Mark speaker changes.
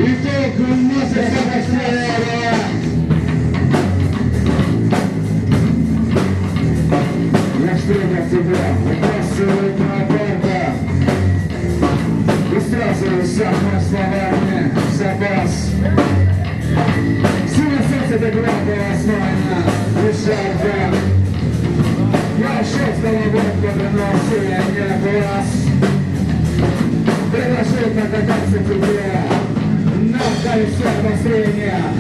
Speaker 1: Итог месяца быстрее. Я встретил тебя, выбрасываю на борта. И сразу самыми словами запас. Сила сердца добра была основана решалка. Я ушел с головой, повернулся я не глаз. Предложил покататься тебе на колесе обострения.